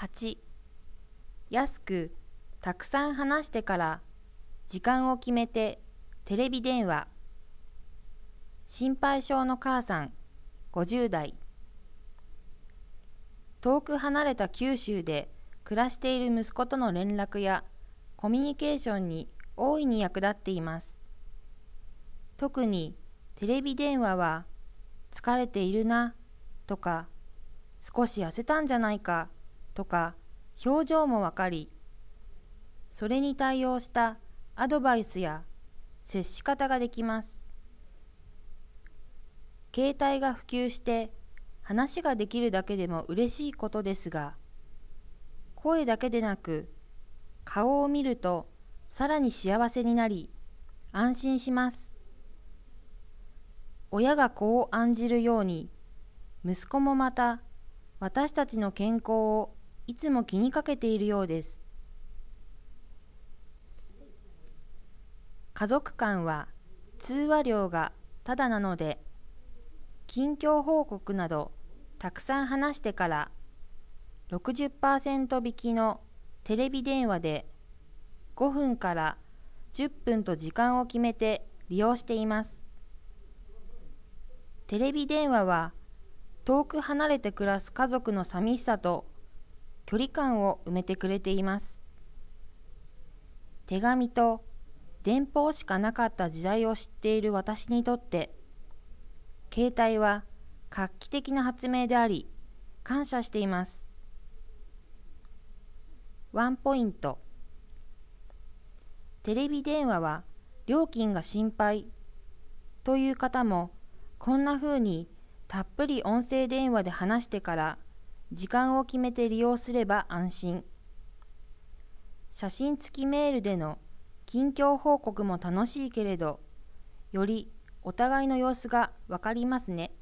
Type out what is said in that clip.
8、安くたくさん話してから時間を決めてテレビ電話。心配性の母さん50代。遠く離れた九州で暮らしている息子との連絡やコミュニケーションに大いに役立っています。特にテレビ電話は疲れているなとか少し痩せたんじゃないかとか表情もわかり、それに対応したアドバイスや接し方ができます。携帯が普及して話ができるだけでも嬉しいことですが、声だけでなく顔を見るとさらに幸せになり安心します。親が子を案じるように、息子もまた私たちの健康をいつも気にかけているようです。家族間は通話料がただなので、近況報告などたくさん話してから60% 引きのテレビ電話で5分から10分と時間を決めて利用しています。テレビ電話は遠く離れて暮らす家族の寂しさと距離感を埋めてくれています。手紙と電報しかなかった時代を知っている私にとって、携帯は画期的な発明であり、感謝しています。ワンポイント。テレビ電話は料金が心配という方も、こんな風にたっぷり音声電話で話してから時間を決めて利用すれば安心。写真付きメールでの近況報告も楽しいけれど、よりお互いの様子がわかりますね。